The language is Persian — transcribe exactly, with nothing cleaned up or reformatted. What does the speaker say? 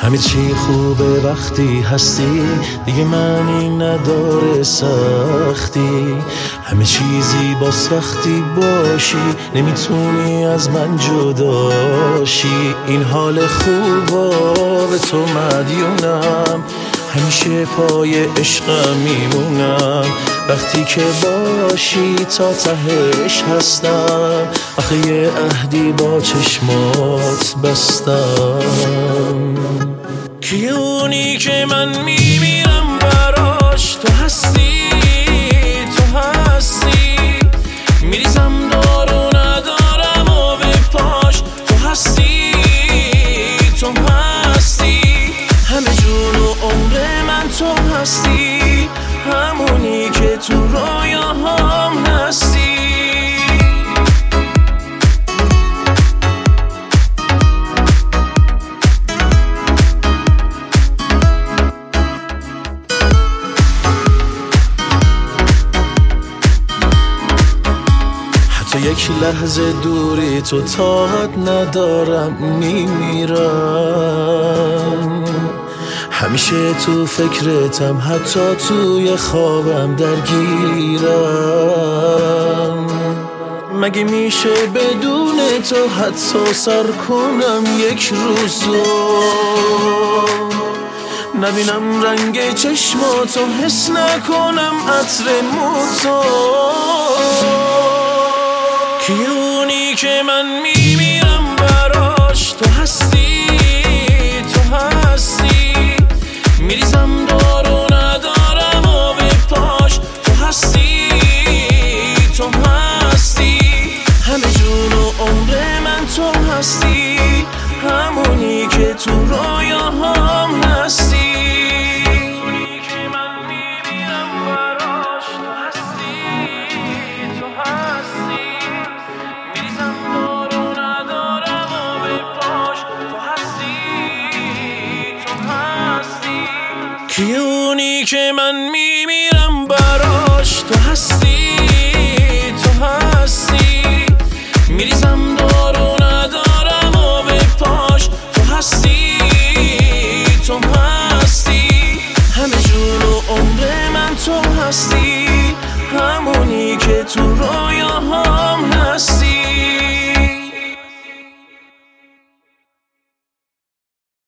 همه چی خوبه وقتی هستی، دیگه معنی نداره سختی. همه چیزی باز وقتی باشی، نمیتونی از من جداشی. این حال خوبا به تو مدیونم، همیشه پای عشقم میمونم. وقتی که باشی تا تهش هستم، آخه یه عهدی با چشمات بستم. کی اونی که من میمیرم براش؟ تو هستی، تو هستی. میریزم دارو ندارم و به پاش. تو هستی، تو هستی. همه جون و عمر من تو هستی، همونی که تو رویاهام هستی. حتی یک لحظه دوری تو طاقت ندارم، میمیرم. همیشه تو فکرتم، حتی توی خوابم درگیرم. مگه میشه بدون تو حتی سر کنم یک روزو؟ نبینم رنگ چشماتو، حس نکنم عطر موتو. کیونی که من میمیرم براش؟ تو هستی، تو هستی. میریزم دارو ندارم و به پاش. تو هستی، تو هستی. همه جون و عمر من تو هستی، همونی که تو رویاهام هستی. کیونی که من میمیرم